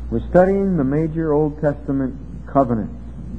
We're studying the major Old Testament covenants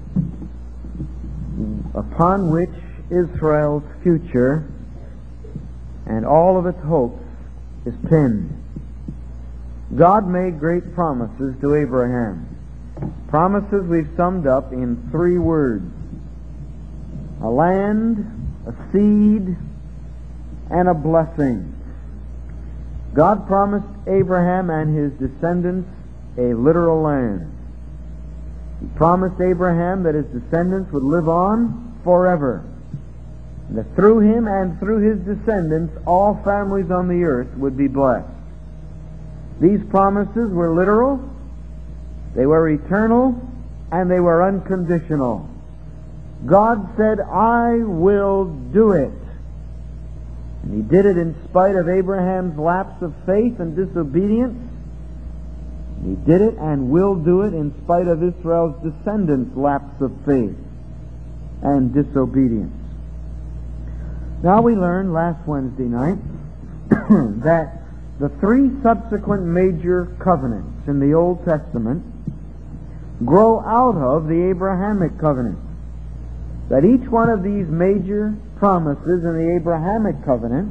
upon which Israel's future and all of its hopes is pinned. God made great promises to Abraham. Promises we've summed up in 3 words: a land, a seed, and a blessing. God promised Abraham and his descendants a literal land. He promised Abraham that his descendants would live on forever, and that through him and through his descendants all families on the earth would be blessed. These promises were literal, they were eternal, and they were unconditional. God said, "I will do it." And He did it in spite of Abraham's lapse of faith and disobedience. He did it and will do it in spite of Israel's descendants' lapse of faith and disobedience. Now we learned last Wednesday night that the 3 subsequent major covenants in the Old Testament grow out of the Abrahamic covenant. That each one of these major promises in the Abrahamic covenant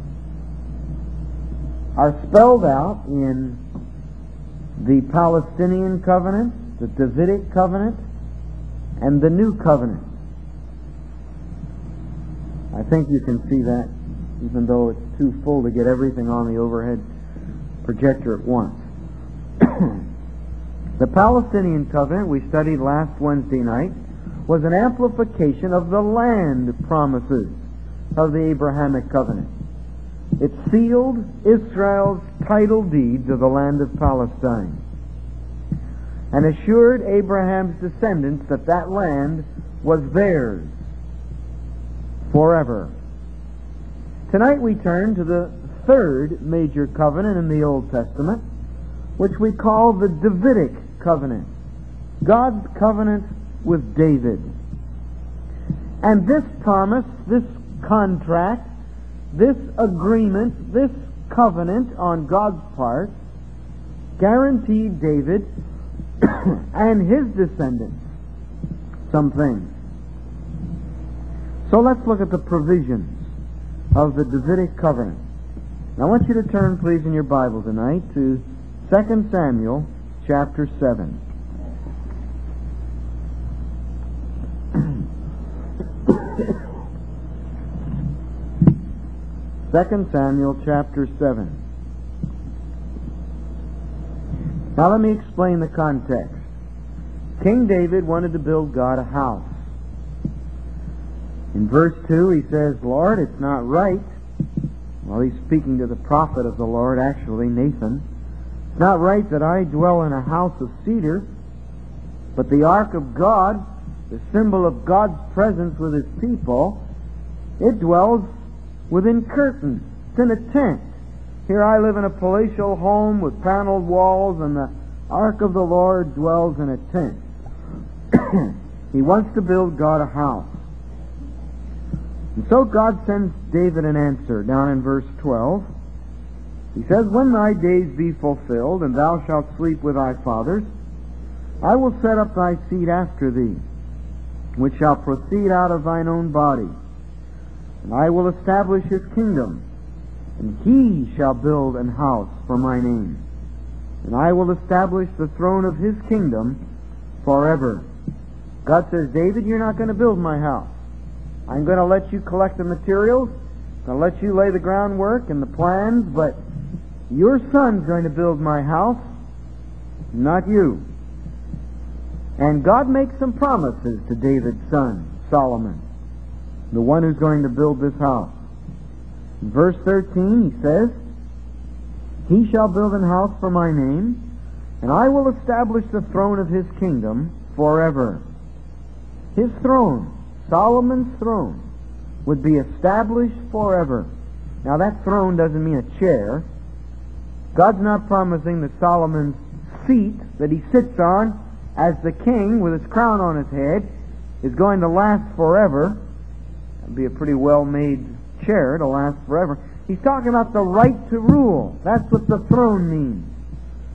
are spelled out in the Palestinian covenant, the Davidic covenant, and the New Covenant. I think you can see that, even though it's too full to get everything on the overhead projector at once. The Palestinian covenant we studied last Wednesday night was an amplification of the land promises of the Abrahamic covenant. It sealed Israel's title deed to the land of Palestine and assured Abraham's descendants that that land was theirs forever. Tonight we turn to the 3rd major covenant in the Old Testament, which we call the Davidic covenant, God's covenant with David. And this promise, this contract, this agreement, this covenant on God's part guaranteed David and his descendants some things. So let's look at the provisions of the Davidic covenant. Now I want you to turn, please, in your Bible tonight to 2 Samuel chapter 7. Second Samuel chapter 7. Now let me explain the context. King David wanted to build God a house. In verse 2 he says, "Lord, it's not right." Well, he's speaking to the prophet of the Lord, actually, Nathan. "It's not right that I dwell in a house of cedar, but the ark of God, the symbol of God's presence with His people, it dwells within curtains. It's in a tent. Here I live in a palatial home with paneled walls, and the ark of the Lord dwells in a tent." He wants to build God a house. And so God sends David an answer down in verse 12. He says, "When thy days be fulfilled, and thou shalt sleep with thy fathers, I will set up thy seed after thee, which shall proceed out of thine own body. And I will establish his kingdom, and he shall build an house for my name. And I will establish the throne of his kingdom forever." God says, "David, you're not going to build my house. I'm going to let you collect the materials, I'm going to let you lay the groundwork and the plans, but your son's going to build my house, not you." And God makes some promises to David's son, Solomon, the one who's going to build this house. In verse 13 he says, "He shall build an house for my name, and I will establish the throne of his kingdom forever." His throne, Solomon's throne, would be established forever. Now that throne doesn't mean a chair. God's not promising that Solomon's seat that he sits on as the king with his crown on his head is going to last forever. That'd be a pretty well-made chair to last forever. He's talking about the right to rule. That's what the throne means.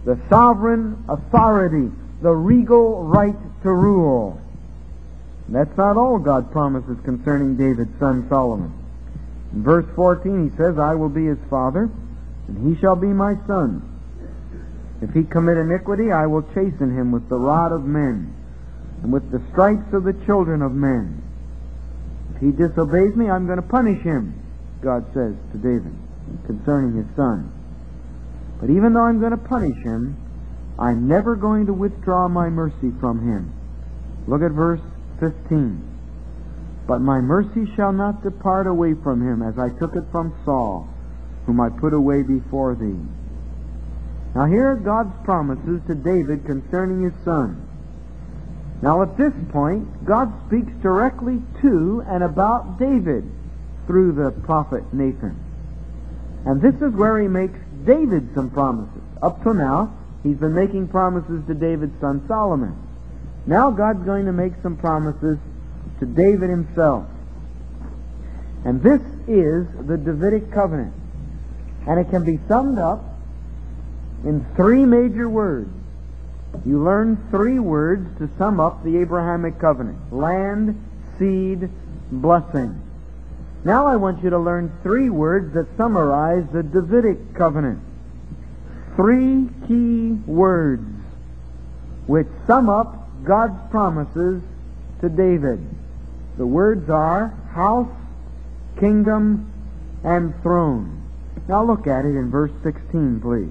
the sovereign authority, the regal right to rule. That's not all God promises concerning David's son Solomon. In verse 14 he says, I will be his father, and he shall be my son. If he commit iniquity, I will chasten him with the rod of men, and with the stripes of the children of men. If he disobeys me, I'm going to punish him, God says to David concerning his son. But even though I'm going to punish him, I'm never going to withdraw my mercy from him. Look at verse 15. But my mercy shall not depart away from him, as I took it from Saul, whom I put away before thee. Now here are God's promises to David concerning his son. Now at this point, God speaks directly to and about David through the prophet Nathan. And this is where he makes David some promises. Up to now, he's been making promises to David's son Solomon. Now God's going to make some promises to David himself. And this is the Davidic covenant. And it can be summed up in three major words. You learn three words to sum up the Abrahamic covenant: land, seed, blessing. Now I want you to learn three words that summarize the Davidic covenant. Three key words which sum up God's promises to David. The words are house, kingdom, and throne. Now look at it in verse 16, please.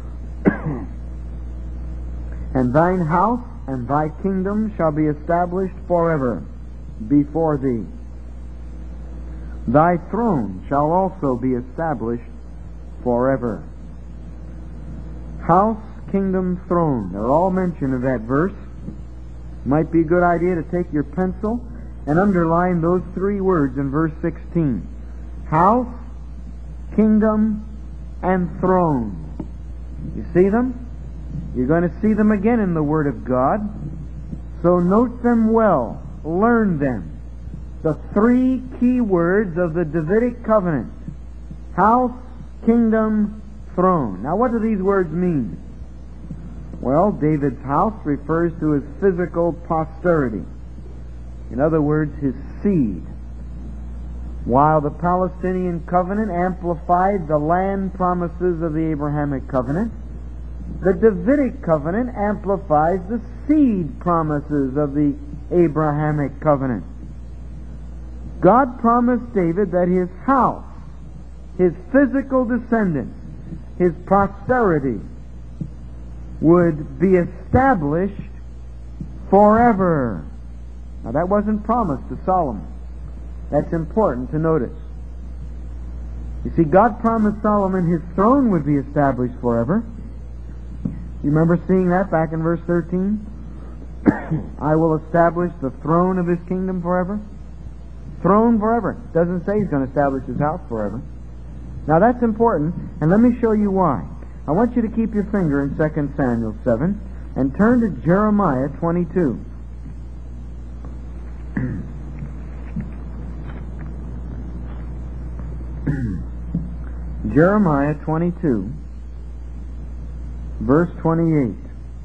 And thine house and thy kingdom shall be established forever before thee. Thy throne shall also be established forever. House, kingdom, throne. They're all mentioned in that verse. Might be a good idea to take your pencil and underline those three words in verse 16. House, kingdom, and throne. You see them? You're going to see them again in the Word of God. So note them well. Learn them. The three key words of the Davidic covenant: house, kingdom, throne. Now what do these words mean? Well, David's house refers to his physical posterity. In other words, his seed. While the Palestinian covenant amplified the land promises of the Abrahamic covenant, the Davidic covenant amplifies the seed promises of the Abrahamic covenant. God promised David that his house, his physical descendants, his posterity would be established forever. Now that wasn't promised to Solomon. That's important to notice. You see, God promised Solomon his throne would be established forever. You remember seeing that back in verse 13? I will establish the throne of his kingdom forever. Throne forever. Doesn't say he's going to establish his house forever. Now that's important, and let me show you why. I want you to keep your finger in 2 Samuel 7 and turn to Jeremiah 22. Jeremiah 22, verse 28.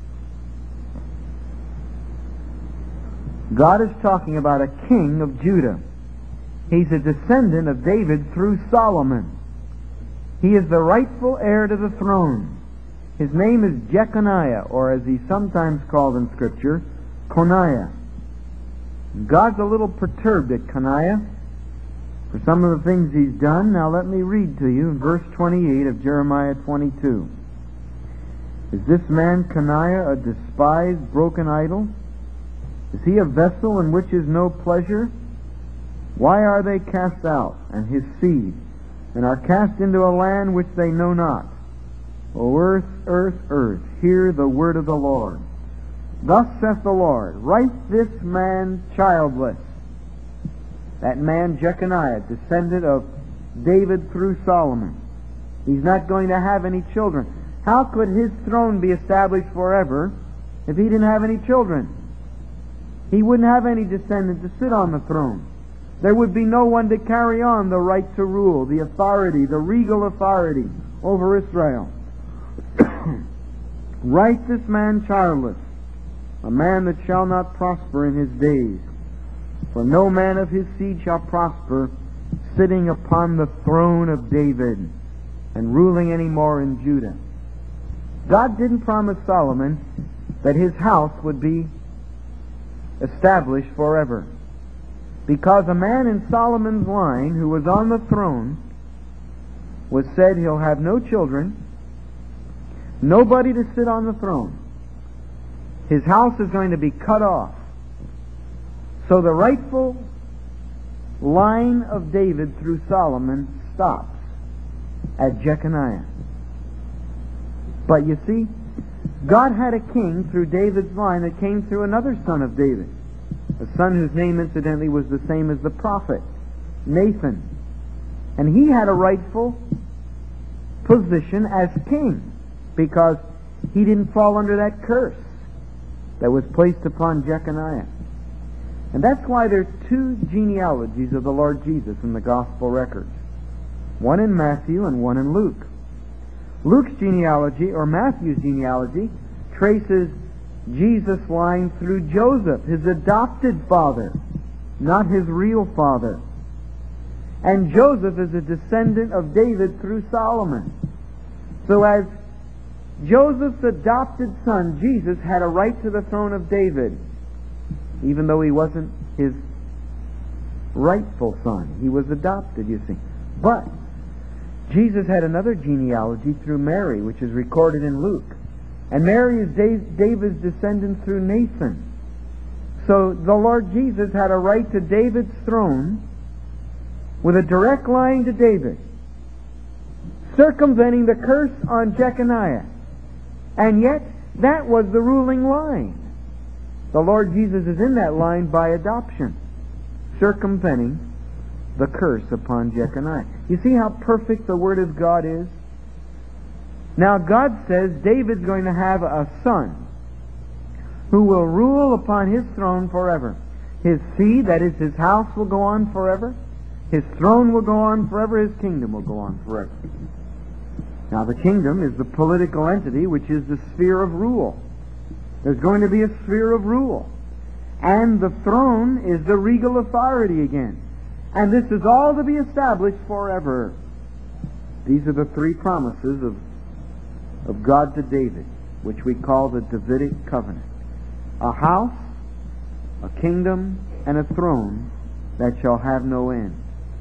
God is talking about a king of Judah. He's a descendant of David through Solomon. He is the rightful heir to the throne. His name is Jeconiah, or as he's sometimes called in Scripture, Coniah. God's a little perturbed at Coniah for some of the things he's done. Now let me read to you in verse 28 of Jeremiah 22. Is this man Coniah a despised, broken idol? Is he a vessel in which is no pleasure? Why are they cast out, and his seed, and are cast into a land which they know not? O earth, earth, earth, hear the word of the Lord. Thus saith the Lord, write this man childless. That man Jeconiah, descendant of David through Solomon. He's not going to have any children. How could his throne be established forever if he didn't have any children? He wouldn't have any descendant to sit on the throne. There would be no one to carry on the right to rule, the authority, the regal authority over Israel. Write this man childless, a man that shall not prosper in his days. For no man of his seed shall prosper, sitting upon the throne of David and ruling any more in Judah. God didn't promise Solomon that his house would be established forever, because a man in Solomon's line who was on the throne was said he'll have no children, nobody to sit on the throne. His house is going to be cut off. So the rightful line of David through Solomon stops at Jeconiah. But you see, God had a king through David's line that came through another son of David, a son whose name incidentally was the same as the prophet, Nathan. And he had a rightful position as king because he didn't fall under that curse that was placed upon Jeconiah. And that's why there's two genealogies of the Lord Jesus in the gospel records. One in Matthew and one in Luke. Luke's genealogy, or Matthew's genealogy, traces Jesus' line through Joseph, his adopted father, not his real father. And Joseph is a descendant of David through Solomon. So as Joseph's adopted son, Jesus, had a right to the throne of David, even though he wasn't his rightful son. He was adopted, you see. But Jesus had another genealogy through Mary, which is recorded in Luke. And Mary is David's descendant through Nathan. So the Lord Jesus had a right to David's throne with a direct line to David, circumventing the curse on Jeconiah. And yet, that was the ruling line. The Lord Jesus is in that line by adoption, circumventing the curse upon Jeconiah. You see how perfect the Word of God is? Now God says David's going to have a son who will rule upon his throne forever. His seed, that is his house, will go on forever. His throne will go on forever. His kingdom will go on forever. Now the kingdom is the political entity which is the sphere of rule. There's going to be a sphere of rule. And the throne is the regal authority again. And this is all to be established forever. These are the three promises of God to David, which we call the Davidic covenant. A house, a kingdom, and a throne that shall have no end.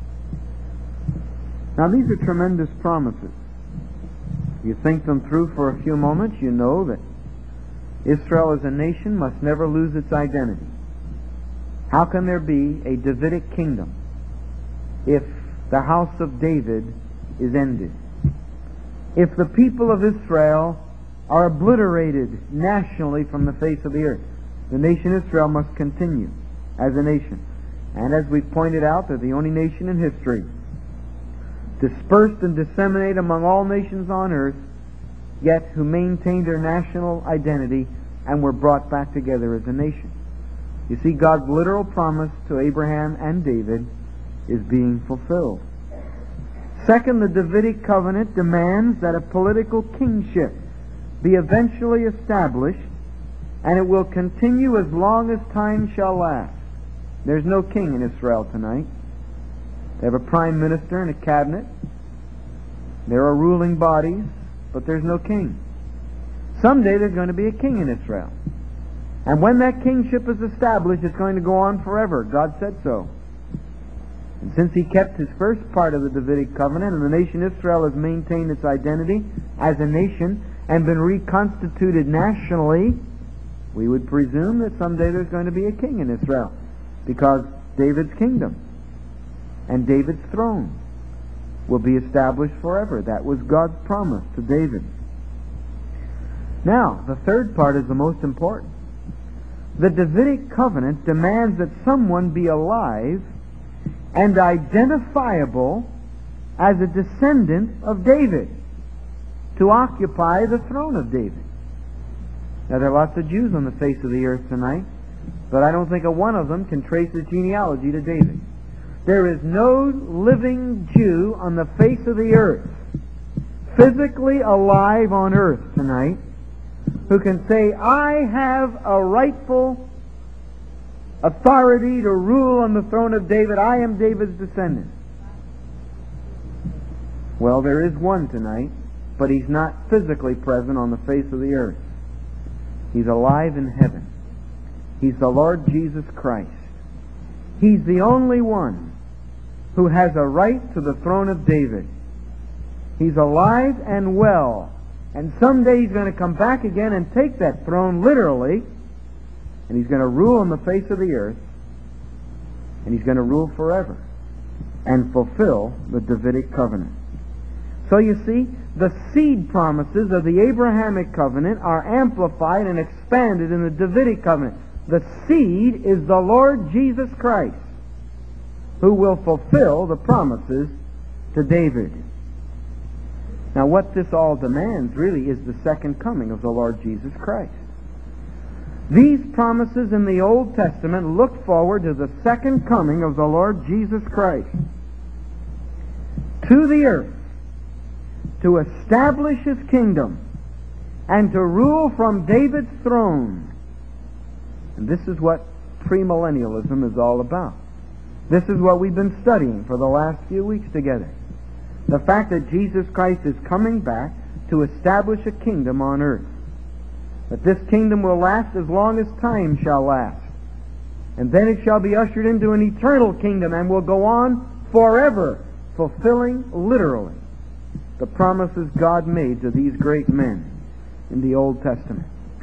Now these are tremendous promises. If you think them through for a few moments, you know that Israel as a nation must never lose its identity. How can there be a Davidic kingdom if the house of David is ended? If the people of Israel are obliterated nationally from the face of the earth, the nation Israel must continue as a nation. And as we pointed out, they're the only nation in history dispersed and disseminated among all nations on earth, yet who maintained their national identity and were brought back together as a nation. You see, God's literal promise to Abraham and David is being fulfilled. Second, the Davidic covenant demands that a political kingship be eventually established, and it will continue as long as time shall last. There's no king in Israel tonight. They have a prime minister and a cabinet. There are ruling bodies, but there's no king. Someday there's going to be a king in Israel. And when that kingship is established, it's going to go on forever. God said so. And since He kept His first part of the Davidic covenant, and the nation Israel has maintained its identity as a nation and been reconstituted nationally, we would presume that someday there's going to be a king in Israel, because David's kingdom and David's throne will be established forever. That was God's promise to David. Now, the third part is the most important. The Davidic covenant demands that someone be alive and identifiable as a descendant of David to occupy the throne of David. Now, there are lots of Jews on the face of the earth tonight, but I don't think a one of them can trace his genealogy to David. There is no living Jew on the face of the earth, physically alive on earth tonight, who can say, I have a rightful authority to rule on the throne of David. I am David's descendant. Well, there is one tonight, but he's not physically present on the face of the earth. He's alive in heaven. He's the Lord Jesus Christ. He's the only one who has a right to the throne of David. He's alive and well. And someday he's going to come back again and take that throne literally, and he's going to rule on the face of the earth, and he's going to rule forever and fulfill the Davidic covenant. So you see, the seed promises of the Abrahamic covenant are amplified and expanded in the Davidic covenant. The seed is the Lord Jesus Christ, who will fulfill the promises to David. Now, what this all demands really is the second coming of the Lord Jesus Christ. These promises in the Old Testament look forward to the second coming of the Lord Jesus Christ to the earth, to establish His kingdom and to rule from David's throne. And this is what premillennialism is all about. This is what we've been studying for the last few weeks together. The fact that Jesus Christ is coming back to establish a kingdom on earth. But this kingdom will last as long as time shall last. And then it shall be ushered into an eternal kingdom and will go on forever, fulfilling literally the promises God made to these great men in the Old Testament.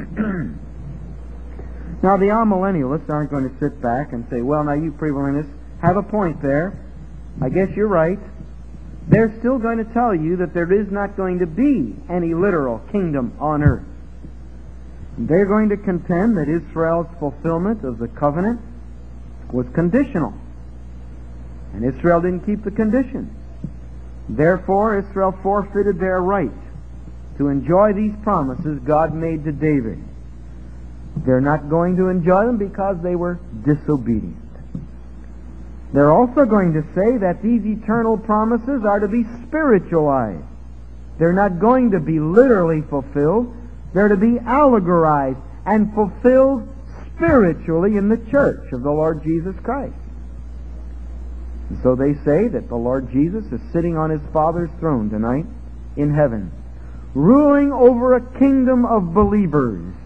Now, the amillennialists aren't going to sit back and say, well, now you premillennialists have a point there. I guess you're right. They're still going to tell you that there is not going to be any literal kingdom on earth. They're going to contend that Israel's fulfillment of the covenant was conditional. And Israel didn't keep the conditions. Therefore, Israel forfeited their right to enjoy these promises God made to David. They're not going to enjoy them because they were disobedient. They're also going to say that these eternal promises are to be spiritualized. They're not going to be literally fulfilled. They're to be allegorized and fulfilled spiritually in the church of the Lord Jesus Christ. And so they say that the Lord Jesus is sitting on His Father's throne tonight in heaven, ruling over a kingdom of believers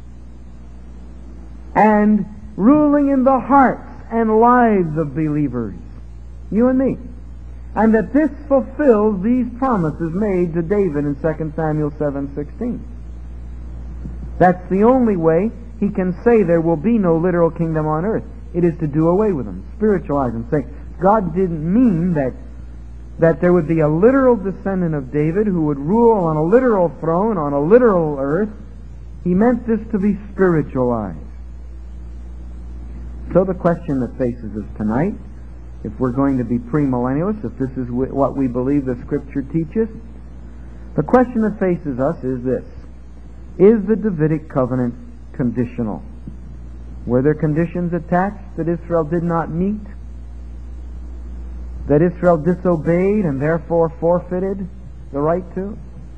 and ruling in the hearts and lives of believers, you and me. And that this fulfills these promises made to David in 2 Samuel 7:16. That's the only way he can say there will be no literal kingdom on earth. It is to do away with them, spiritualize them, say God didn't mean that there would be a literal descendant of David who would rule on a literal throne on a literal earth. He meant this to be spiritualized. So the question that faces us tonight, if we're going to be premillennialists, if this is what we believe the Scripture teaches, the question that faces us is this: is the Davidic covenant conditional? Were there conditions attached that Israel did not meet? That Israel disobeyed and therefore forfeited the right to?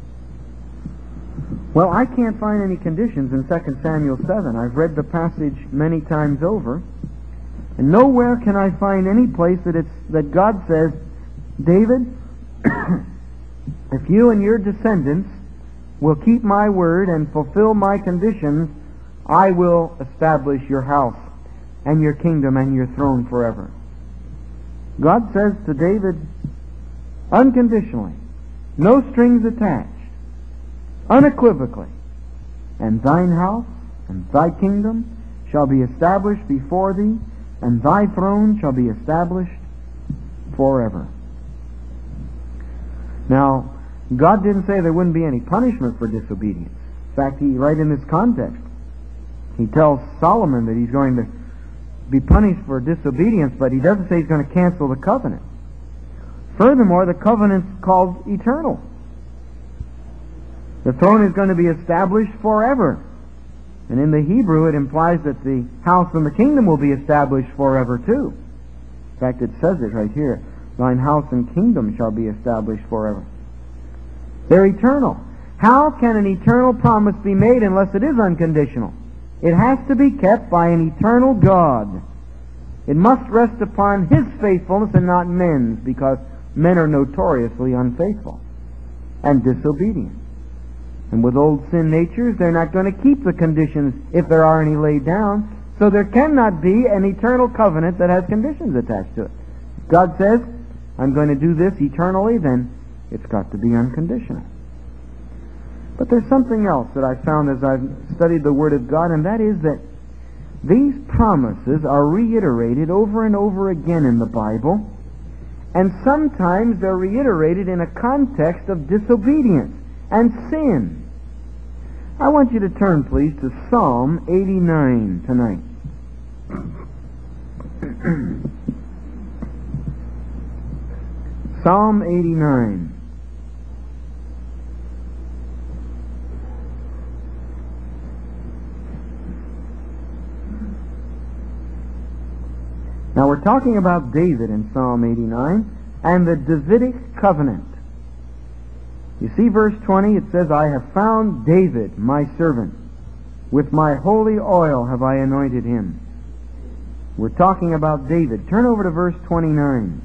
Well, I can't find any conditions in 2 Samuel 7. I've read the passage many times over, and nowhere can I find any place that God says, David, if you and your descendants will keep my word and fulfill my conditions, I will establish your house and your kingdom and your throne forever. God says to David, unconditionally, no strings attached, unequivocally, and thine house and thy kingdom shall be established before thee, and thy throne shall be established forever. Now, God didn't say there wouldn't be any punishment for disobedience. In fact, right in this context, He tells Solomon that he's going to be punished for disobedience, but He doesn't say He's going to cancel the covenant. Furthermore, the covenant's called eternal. The throne is going to be established forever. And in the Hebrew, it implies that the house and the kingdom will be established forever too. In fact, it says it right here. Thine house and kingdom shall be established forever. They're eternal. How can an eternal promise be made unless it is unconditional? It has to be kept by an eternal God. It must rest upon His faithfulness and not men's, because men are notoriously unfaithful and disobedient. And with old sin natures, they're not going to keep the conditions if there are any laid down. So there cannot be an eternal covenant that has conditions attached to it. If God says, I'm going to do this eternally, then it's got to be unconditional. But there's something else that I found as I've studied the Word of God, and that is that these promises are reiterated over and over again in the Bible, and sometimes they're reiterated in a context of disobedience and sin. I want you to turn, please, to Psalm 89 tonight. Psalm 89. Now we're talking about David in Psalm 89 and the Davidic covenant. You see verse 20, it says, I have found David, my servant. With my holy oil have I anointed him. We're talking about David. Turn over to verse 29.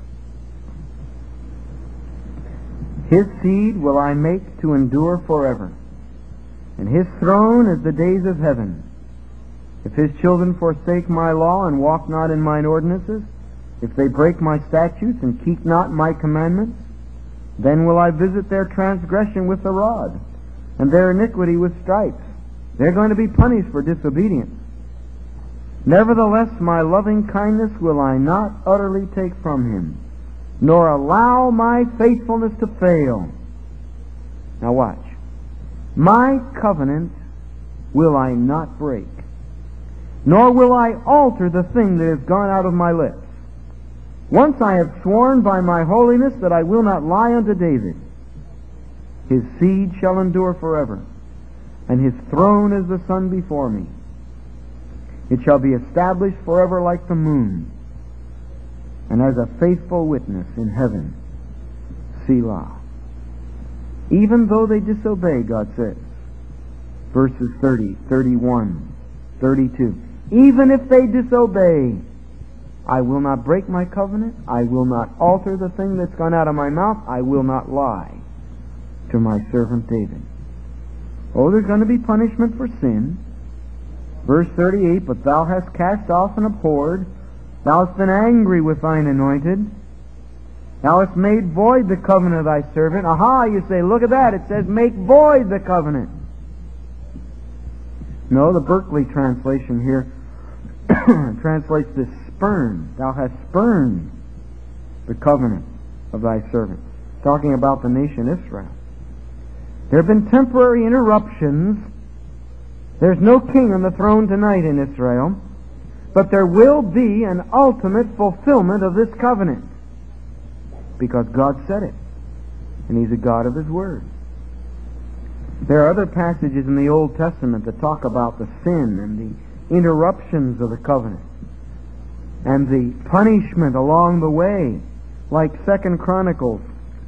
His seed will I make to endure forever, and his throne is the days of heaven. If his children forsake my law and walk not in mine ordinances, if they break my statutes and keep not my commandments, then will I visit their transgression with the rod, and their iniquity with stripes. They're going to be punished for disobedience. Nevertheless, my loving kindness will I not utterly take from him, nor allow my faithfulness to fail. Now watch. My covenant will I not break, nor will I alter the thing that has gone out of my lips. Once I have sworn by my holiness that I will not lie unto David. His seed shall endure forever, and his throne is the sun before me. It shall be established forever like the moon, and as a faithful witness in heaven. Selah. Even though they disobey, God says. Verses 30, 31, 32. Even if they disobey, I will not break my covenant. I will not alter the thing that's gone out of my mouth. I will not lie to my servant David. Oh, there's going to be punishment for sin. Verse 38, but thou hast cast off and abhorred. Thou hast been angry with thine anointed. Thou hast made void the covenant of thy servant. Aha, you say, look at that. It says, make void the covenant. No, the Berkeley translation here translates this spurn. Thou hast spurned the covenant of thy servant. Talking about the nation Israel. There have been temporary interruptions. There's no king on the throne tonight in Israel, but there will be an ultimate fulfillment of this covenant, because God said it, and He's a God of His Word. There are other passages in the Old Testament that talk about the sin and the interruptions of the covenant and the punishment along the way, like 2 Chronicles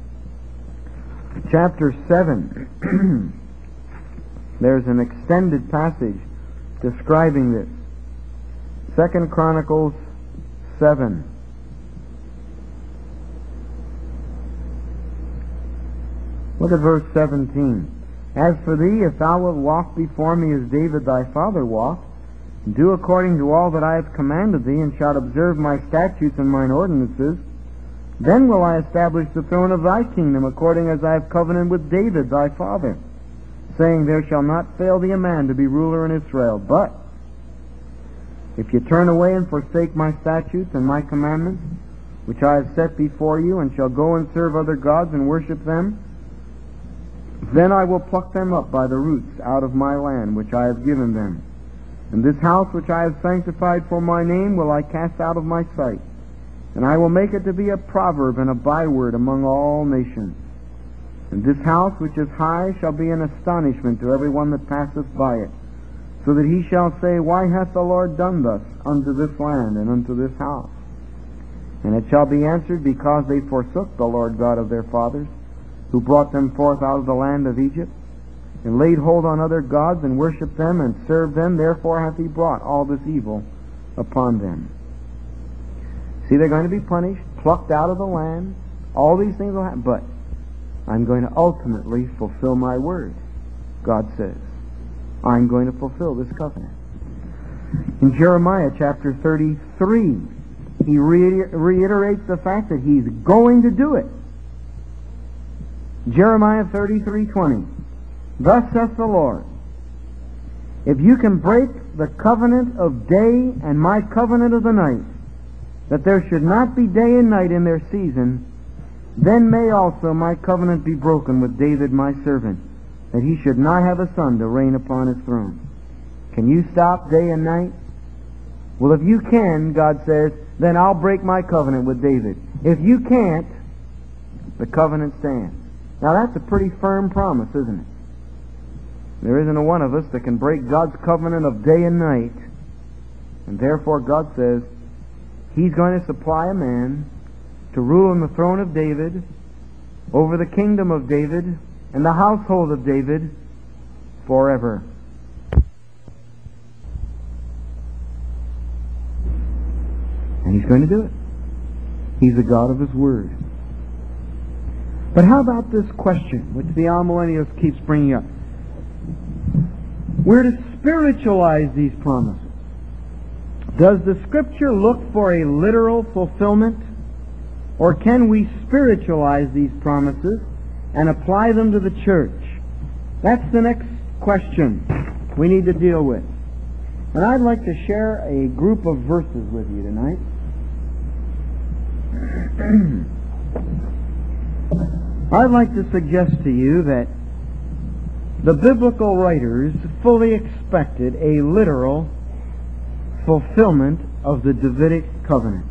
chapter 7. There's an extended passage describing this. 2 Chronicles 7. Look at verse 17. As for thee, if thou wilt walk before me as David thy father walked, and do according to all that I have commanded thee, and shalt observe my statutes and mine ordinances, then will I establish the throne of thy kingdom, according as I have covenanted with David thy father, saying, there shall not fail thee a man to be ruler in Israel. But if you turn away and forsake my statutes and my commandments, which I have set before you, and shall go and serve other gods and worship them, then I will pluck them up by the roots out of my land, which I have given them. And this house which I have sanctified for my name will I cast out of my sight, and I will make it to be a proverb and a byword among all nations. And this house which is high shall be an astonishment to every one that passeth by it, so that he shall say, why hath the Lord done thus unto this land and unto this house? And it shall be answered, because they forsook the Lord God of their fathers, who brought them forth out of the land of Egypt, and laid hold on other gods, and worshipped them, and served them. Therefore hath he brought all this evil upon them. See, they're going to be punished, plucked out of the land. All these things will happen. But I'm going to ultimately fulfill my word, God says. I'm going to fulfill this covenant. In Jeremiah chapter 33, he reiterates the fact that he's going to do it. Jeremiah 33:20. Thus saith the Lord, if you can break the covenant of day and my covenant of the night, that there should not be day and night in their season, then may also my covenant be broken with David my servant, that he should not have a son to reign upon his throne. Can you stop day and night? Well, if you can, God says, then I'll break my covenant with David. If you can't, the covenant stands. Now that's a pretty firm promise, isn't it? There isn't a one of us that can break God's covenant of day and night. And therefore God says He's going to supply a man to rule on the throne of David, over the kingdom of David, and the household of David forever. And He's going to do it. He's the God of His Word. But how about this question, which the amillennialist keeps bringing up? We're to spiritualize these promises. Does the Scripture look for a literal fulfillment? Or can we spiritualize these promises and apply them to the church? That's the next question we need to deal with. And I'd like to share a group of verses with you tonight. I'd like to suggest to you that the biblical writers fully expected a literal fulfillment of the Davidic covenant.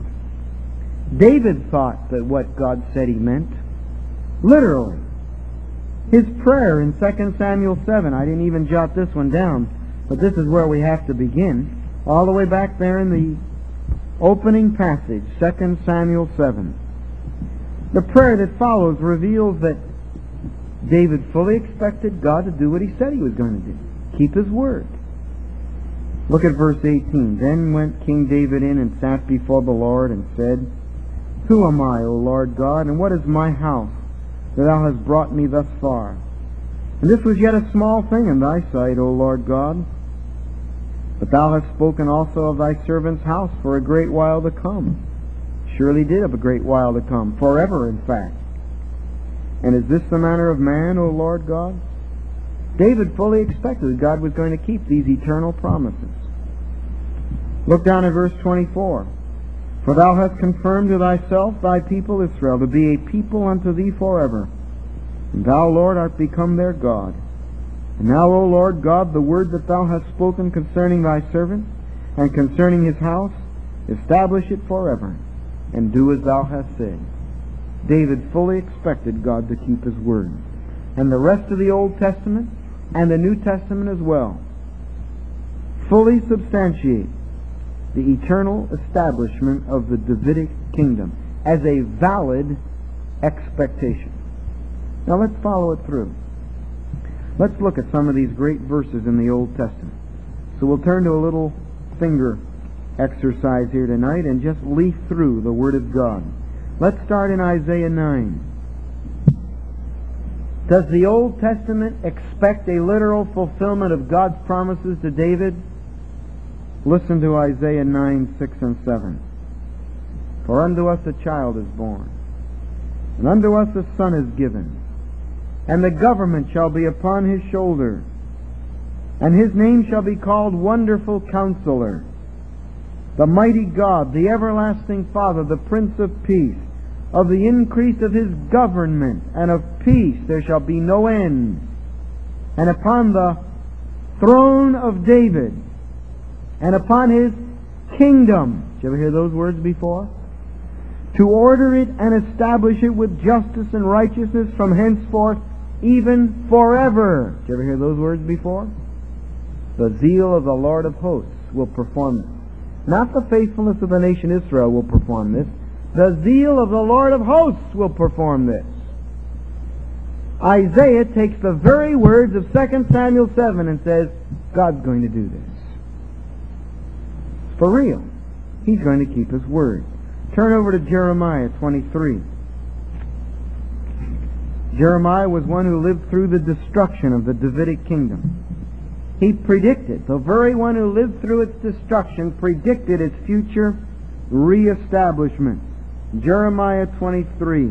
David thought that what God said He meant literally. His prayer in 2 Samuel 7, I didn't even jot this one down, but this is where we have to begin, all the way back there in the opening passage, 2 Samuel 7. The prayer that follows reveals that David fully expected God to do what He said He was going to do. Keep His word. Look at verse 18. Then went King David in and sat before the Lord and said, Who am I, O Lord God, and what is my house, that Thou hast brought me thus far? And this was yet a small thing in Thy sight, O Lord God. But Thou hast spoken also of Thy servant's house for a great while to come. Surely did of a great while to come, forever in fact. And is this the manner of man, O Lord God? David fully expected that God was going to keep these eternal promises. Look down at verse 24. For Thou hast confirmed to Thyself Thy people Israel to be a people unto Thee forever. And Thou, Lord, art become their God. And now, O Lord God, the word that Thou hast spoken concerning Thy servant, and concerning his house, establish it forever, and do as Thou hast said. David fully expected God to keep His word. And the rest of the Old Testament, and the New Testament as well, fully substantiate the eternal establishment of the Davidic kingdom as a valid expectation. Now let's follow it through. Let's look at some of these great verses in the Old Testament. So we'll turn to a little finger exercise here tonight and just leaf through the Word of God. Let's start in Isaiah 9. Does the Old Testament expect a literal fulfillment of God's promises to David? Listen to Isaiah 9, 6 and 7. For unto us a child is born, and unto us a son is given, and the government shall be upon his shoulder, and his name shall be called Wonderful Counselor, the Mighty God, the Everlasting Father, the Prince of Peace. Of the increase of His government and of peace there shall be no end. And upon the throne of David, and upon His kingdom, did you ever hear those words before? To order it and establish it with justice and righteousness from henceforth, even forever. Did you ever hear those words before? The zeal of the Lord of hosts will perform this. Not the faithfulness of the nation Israel will perform this. The zeal of the Lord of hosts will perform this. Isaiah takes the very words of 2 Samuel 7 and says, God's going to do this. For real. He's going to keep His word. Turn over to Jeremiah 23. Jeremiah was one who lived through the destruction of the Davidic kingdom. He predicted, the very one who lived through its destruction predicted its future reestablishment. Jeremiah 23,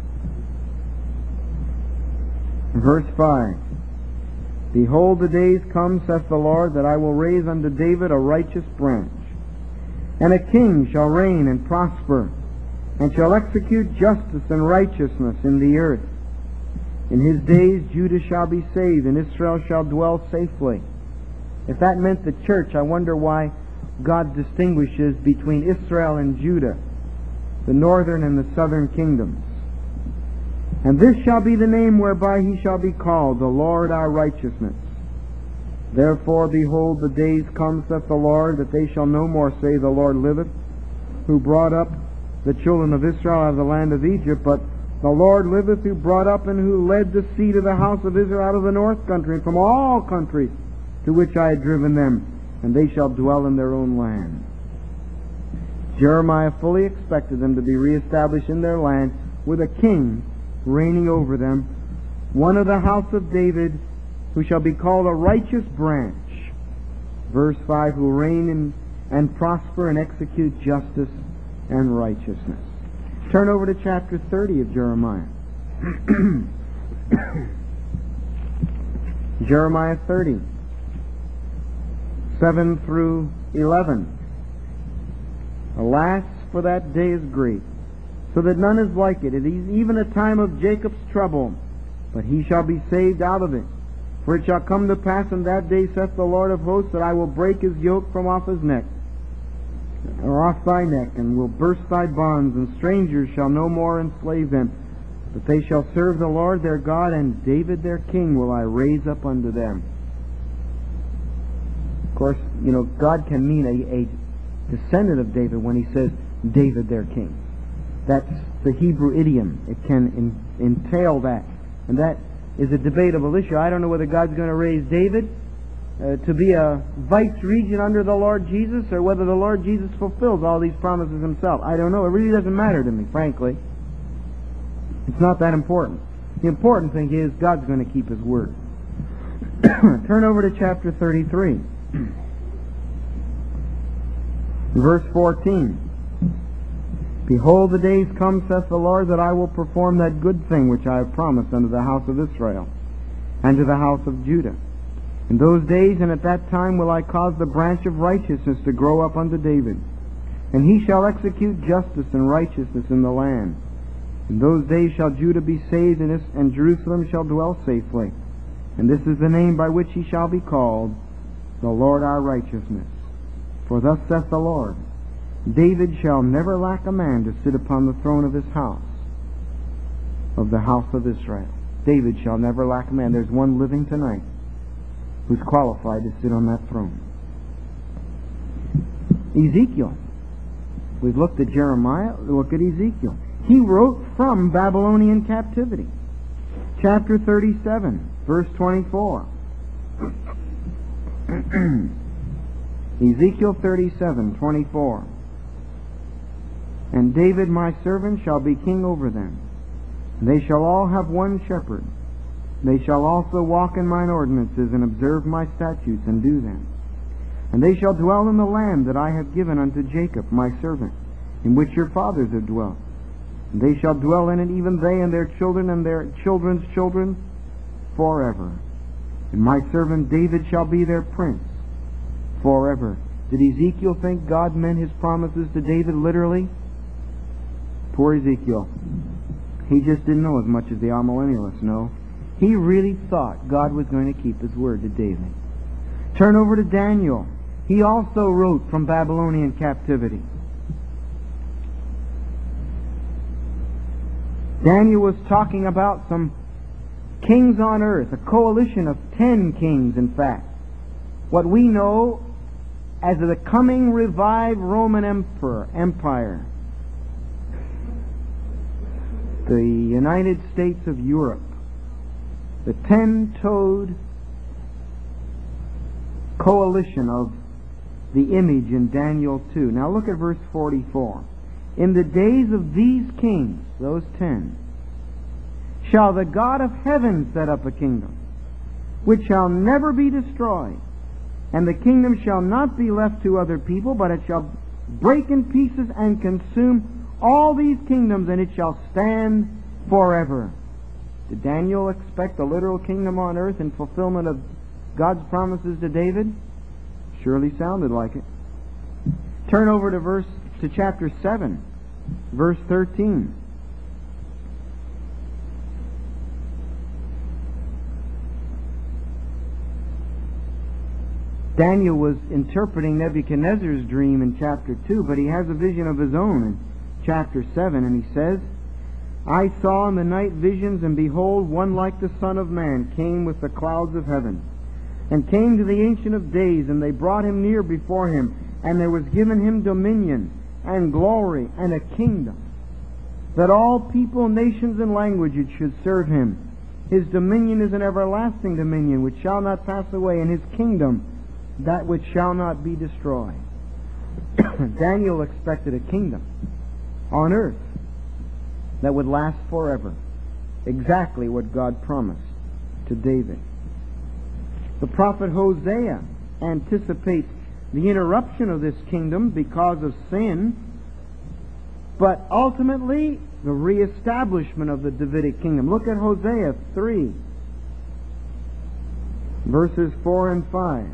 verse 5. Behold, the days come, saith the Lord, that I will raise unto David a righteous branch, and a king shall reign and prosper, and shall execute justice and righteousness in the earth. In his days Judah shall be saved, and Israel shall dwell safely. If that meant the church, I wonder why God distinguishes between Israel and Judah, the northern and the southern kingdoms. And this shall be the name whereby he shall be called, the Lord our righteousness. Therefore, behold, the days come, saith the Lord, that they shall no more say, the Lord liveth, who brought up the children of Israel out of the land of Egypt, but the Lord liveth, who brought up and who led the seed of the house of Israel out of the north country, and from all countries to which I had driven them, and they shall dwell in their own land. Jeremiah fully expected them to be reestablished in their land with a king reigning over them, one of the house of David, who shall be called a righteous branch. Verse 5, who will reign and prosper and execute justice and righteousness. Turn over to chapter 30 of Jeremiah. Jeremiah 30, 7 through 11. Alas, for that day is great, so that none is like it. It is even a time of Jacob's trouble, but he shall be saved out of it. For it shall come to pass in that day, saith the Lord of hosts, that I will break his yoke from off his neck, or off thy neck, and will burst thy bonds, and strangers shall no more enslave them. But they shall serve the Lord their God, and David their king will I raise up unto them. Of course, God can mean a descendant of David when he says David their king. That's the Hebrew idiom. It can entail that. And that is a debatable issue. I don't know whether God's going to raise David to be a vice-regent under the Lord Jesus, or whether the Lord Jesus fulfills all these promises himself. I don't know. It really doesn't matter to me, frankly. It's not that important. The important thing is God's going to keep his word. Turn over to chapter 33. Verse 14. Behold, the days come, saith the Lord, that I will perform that good thing which I have promised unto the house of Israel, and to the house of Judah. In those days and at that time will I cause the branch of righteousness to grow up unto David, and he shall execute justice and righteousness in the land. In those days shall Judah be saved, and Jerusalem shall dwell safely. And this is the name by which he shall be called, the Lord our righteousness. For thus saith the Lord, David shall never lack a man to sit upon the throne of his house, of the house of Israel. David shall never lack a man. There's one living tonight who's qualified to sit on that throne. Ezekiel. We've looked at Jeremiah. Look at Ezekiel. He wrote from Babylonian captivity. Chapter 37, verse 24. Ezekiel 37:24. And David my servant shall be king over them. They shall all have one shepherd. They shall also walk in mine ordinances, and observe my statutes, and do them. And they shall dwell in the land that I have given unto Jacob my servant, in which your fathers have dwelt. And they shall dwell in it, even they and their children and their children's children, forever. And my servant David shall be their prince forever. Did Ezekiel think God meant his promises to David literally? Poor Ezekiel. He just didn't know as much as the amillennialists know. He really thought God was going to keep his word to David. Turn over to Daniel. He also wrote from Babylonian captivity. Daniel was talking about some kings on earth, a coalition of 10 kings, in fact. What we know as the coming revived Roman Empire. The United States of Europe. The 10-toed coalition of the image in Daniel 2. Now look at verse 44. In the days of these kings, those 10, shall the God of heaven set up a kingdom, which shall never be destroyed. And the kingdom shall not be left to other people, but it shall break in pieces and consume all these kingdoms, and it shall stand forever. Did Daniel expect a literal kingdom on earth in fulfillment of God's promises to David? Surely sounded like it. Turn over to chapter 7, verse 13. Daniel was interpreting Nebuchadnezzar's dream in chapter 2, but he has a vision of his own in chapter 7, and he says, I saw in the night visions, and behold, one like the Son of Man came with the clouds of heaven, and came to the Ancient of Days, and they brought him near before him, and there was given him dominion, and glory, and a kingdom, that all people, nations, and languages should serve him. His dominion is an everlasting dominion, which shall not pass away, and his kingdom, that which shall not be destroyed. Daniel expected a kingdom on earth that would last forever. Exactly what God promised to David. The prophet Hosea anticipates the interruption of this kingdom because of sin, but ultimately the reestablishment of the Davidic kingdom. Look at Hosea 3, verses 4 and 5.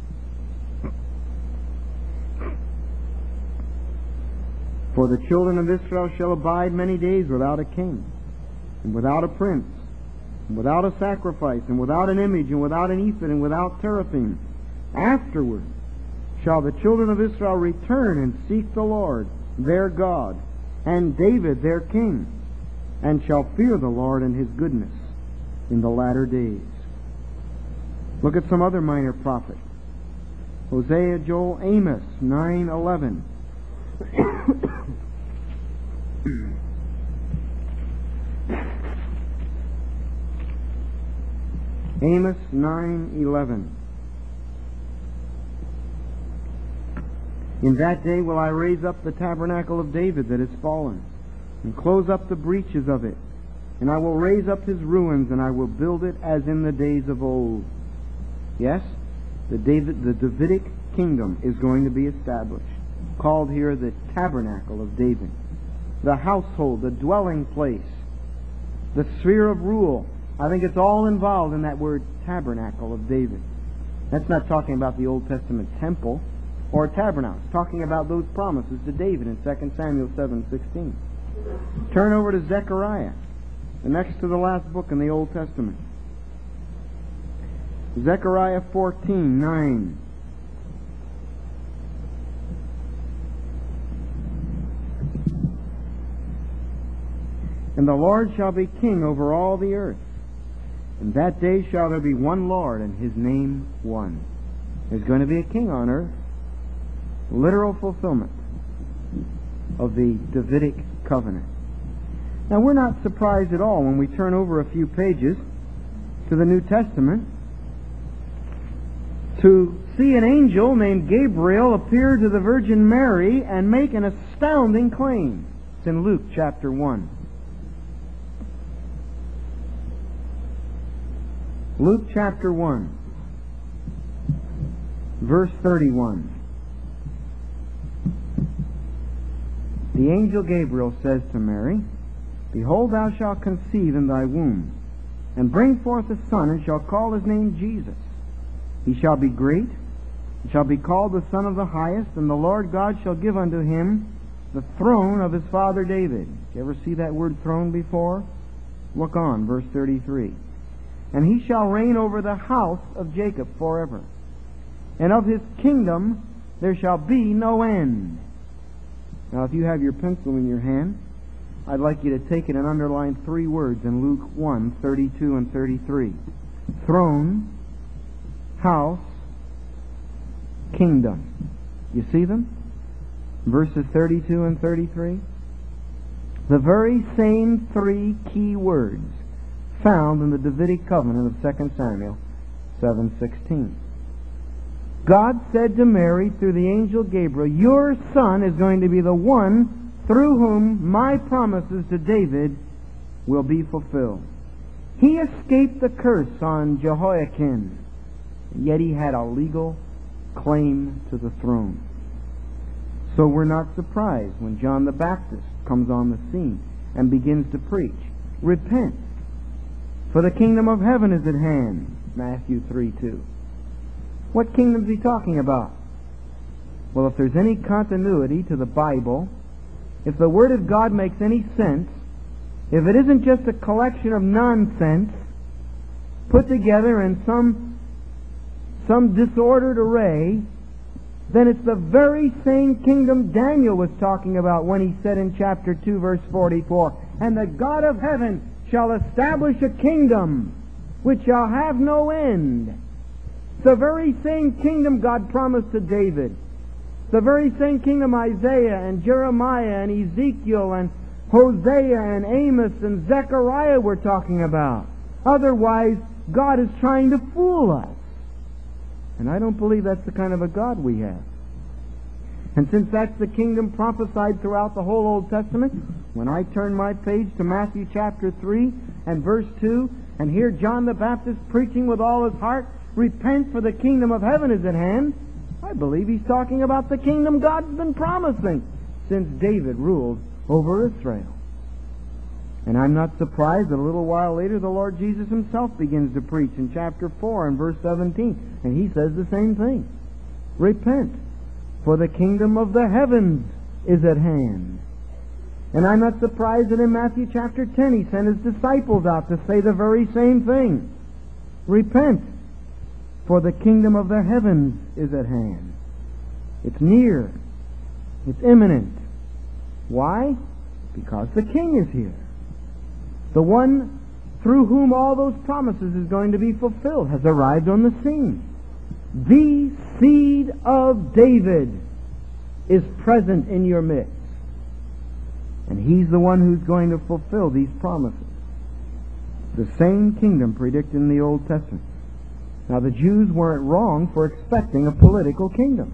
For the children of Israel shall abide many days without a king, and without a prince, and without a sacrifice, and without an image, and without an ephod, and without teraphim. Afterward shall the children of Israel return and seek the Lord their God, and David their king, and shall fear the Lord and his goodness in the latter days. Look at some other minor prophet. Hosea, Joel, Amos 9:11. Amos 9:11. In that day will I raise up the tabernacle of David that is fallen, and close up the breaches of it, and I will raise up his ruins, and I will build it as in the days of old. Yes, the Davidic kingdom is going to be established, called here the tabernacle of David. The household, the dwelling place, the sphere of rule. I think it's all involved in that word tabernacle of David. That's not talking about the Old Testament temple or tabernacle. It's talking about those promises to David in 2 Samuel 7:16. Turn over to Zechariah, the next to the last book in the Old Testament. Zechariah 14:9. And the Lord shall be king over all the earth. In that day shall there be one Lord, and his name one. There's going to be a king on earth. Literal fulfillment of the Davidic covenant. Now we're not surprised at all when we turn over a few pages to the New Testament to see an angel named Gabriel appear to the Virgin Mary and make an astounding claim. It's in Luke chapter 1. Luke chapter 1, verse 31. The angel Gabriel says to Mary, Behold, thou shalt conceive in thy womb, and bring forth a son, and shall call his name Jesus. He shall be great, and shall be called the Son of the Highest, and the Lord God shall give unto him the throne of his father David. Did you ever see that word throne before? Look on, verse 33. And he shall reign over the house of Jacob forever. And of his kingdom there shall be no end. Now, if you have your pencil in your hand, I'd like you to take it and underline three words in Luke 1, 32 and 33. Throne, house, kingdom. You see them? Verses 32 and 33. The very same three key words. found in the Davidic covenant of 2 Samuel 7:16. God said to Mary through the angel Gabriel, "Your son is going to be the one through whom my promises to David will be fulfilled." He escaped the curse on Jehoiakim, and yet he had a legal claim to the throne. So we're not surprised when John the Baptist comes on the scene and begins to preach, "Repent, for the kingdom of heaven is at hand." Matthew 3:2. What kingdom is he talking about? Well, if there's any continuity to the Bible, if the Word of God makes any sense, if it isn't just a collection of nonsense put together in some disordered array, then it's the very same kingdom Daniel was talking about when he said in chapter 2, verse 44, "And the God of heaven shall establish a kingdom which shall have no end." It's the very same kingdom God promised to David. The very same kingdom Isaiah and Jeremiah and Ezekiel and Hosea and Amos and Zechariah were talking about. Otherwise, God is trying to fool us. And I don't believe that's the kind of a God we have. And since that's the kingdom prophesied throughout the whole Old Testament, when I turn my page to Matthew chapter 3 and verse 2 and hear John the Baptist preaching with all his heart, "Repent, for the kingdom of heaven is at hand," I believe he's talking about the kingdom God's been promising since David ruled over Israel. And I'm not surprised that a little while later the Lord Jesus himself begins to preach in chapter 4 and verse 17. And he says the same thing. "Repent, for the kingdom of the heavens is at hand." And I'm not surprised that in Matthew chapter 10 he sent his disciples out to say the very same thing. "Repent, for the kingdom of the heavens is at hand." It's near. It's imminent. Why? Because the King is here. The one through whom all those promises is going to be fulfilled has arrived on the scene. The seed of David is present in your midst. And he's the one who's going to fulfill these promises. The same kingdom predicted in the Old Testament. Now, the Jews weren't wrong for expecting a political kingdom.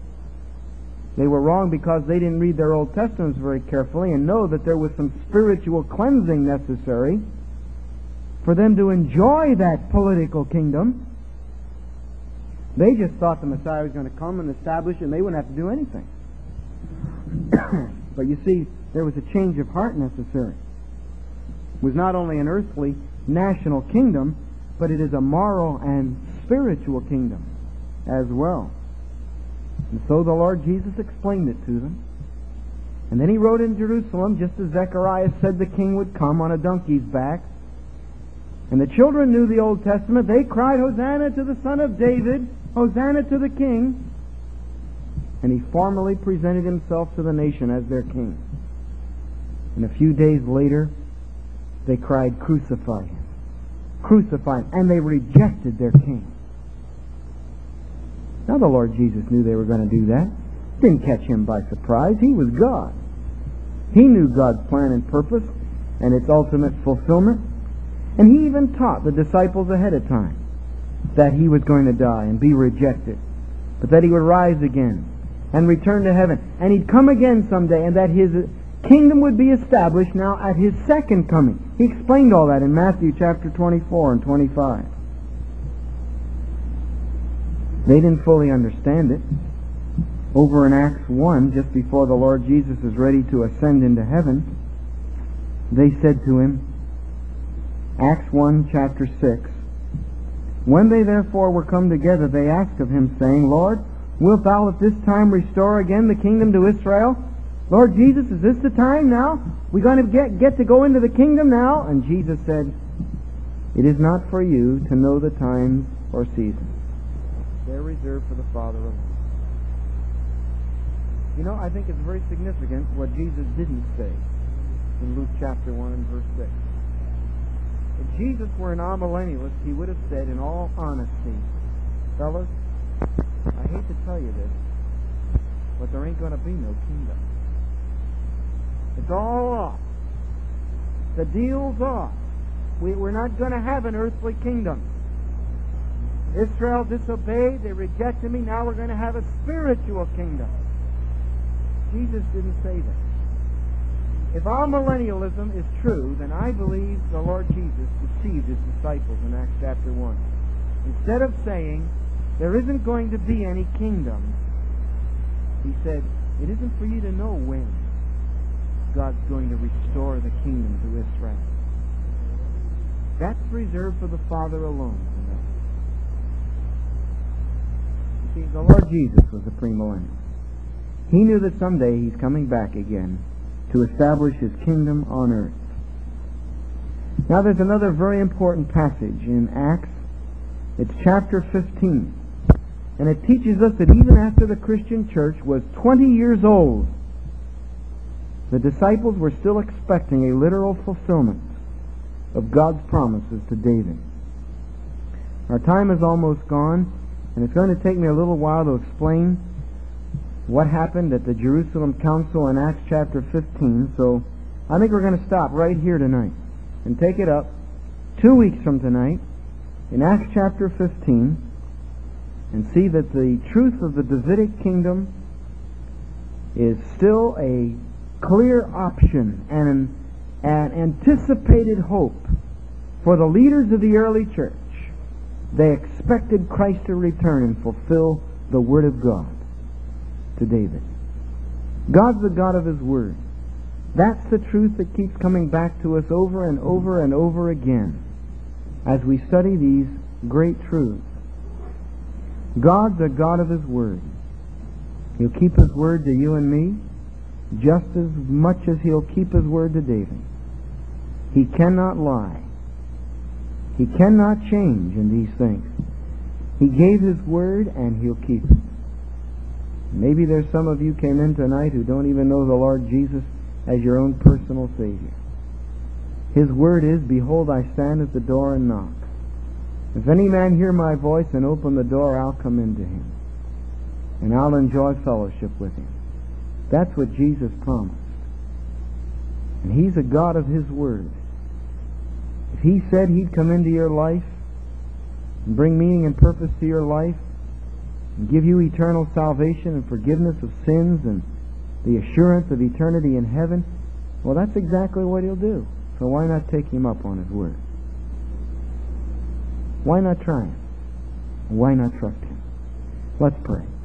They were wrong because they didn't read their Old Testaments very carefully and know that there was some spiritual cleansing necessary for them to enjoy that political kingdom. They just thought the Messiah was going to come and establish it and they wouldn't have to do anything. But you see, there was a change of heart necessary. It was not only an earthly national kingdom, but it is a moral and spiritual kingdom as well. And so the Lord Jesus explained it to them. And then he rode in Jerusalem, just as Zechariah said the king would come on a donkey's back. And the children knew the Old Testament. They cried, "Hosanna to the Son of David! Hosanna to the King!" And he formally presented himself to the nation as their king. And a few days later, they cried, "Crucify him! Crucify him!" And they rejected their king. Now the Lord Jesus knew they were going to do that. It didn't catch him by surprise. He was God. He knew God's plan and purpose and its ultimate fulfillment. And he even taught the disciples ahead of time that he was going to die and be rejected, but that he would rise again and return to heaven, and he'd come again someday, and that his kingdom would be established now at his second coming. He explained all that in Matthew chapter 24 and 25. They didn't fully understand it. Over in Acts 1, just before the Lord Jesus is ready to ascend into heaven, they said to him, Acts 1, chapter 6, "When they therefore were come together, they asked of him, saying, Lord, wilt thou at this time restore again the kingdom to Israel?" Lord Jesus, is this the time now? We're going to get to go into the kingdom now? And Jesus said, "It is not for you to know the times or seasons. They're reserved for the Father alone." You know, I think it's very significant what Jesus didn't say in Luke chapter 1 and verse 6. If Jesus were an amillennialist, he would have said in all honesty, "Fellas, I hate to tell you this, but there ain't going to be no kingdom. It's all off. The deal's off. We're not going to have an earthly kingdom. Israel disobeyed, they rejected me, now we're going to have a spiritual kingdom. Jesus didn't say that. If amillennialism is true, then I believe the Lord Jesus deceived his disciples in Acts chapter 1. Instead of saying, there isn't going to be any kingdom, he said, it isn't for you to know when God's going to restore the kingdom to Israel. That's reserved for the Father alone to know. You see, the Lord Jesus was the premillennial. He knew that someday he's coming back again to establish his kingdom on earth. Now there's another very important passage in Acts. It's chapter 15. And it teaches us that even after the Christian church was 20 years old, the disciples were still expecting a literal fulfillment of God's promises to David. Our time is almost gone, and it's going to take me a little while to explain what happened at the Jerusalem Council in Acts chapter 15, so I think we're going to stop right here tonight and take it up 2 weeks from tonight in Acts chapter 15 and see that the truth of the Davidic kingdom is still a clear option and an anticipated hope for the leaders of the early church. They expected Christ to return and fulfill the Word of God to David. God's the God of His Word. That's the truth that keeps coming back to us over and over and over again as we study these great truths. God's a God of His Word. He'll keep His Word to you and me just as much as He'll keep His Word to David. He cannot lie. He cannot change in these things. He gave His Word and He'll keep it. Maybe there's some of you came in tonight who don't even know the Lord Jesus as your own personal Savior. His Word is, behold, I stand at the door and knock. If any man hear my voice and open the door, I'll come into him. And I'll enjoy fellowship with him. That's what Jesus promised. And He's a God of His Word. If He said He'd come into your life and bring meaning and purpose to your life and give you eternal salvation and forgiveness of sins and the assurance of eternity in heaven, well, that's exactly what He'll do. So why not take Him up on His Word? Why not try Him? Why not trust Him? Let's pray.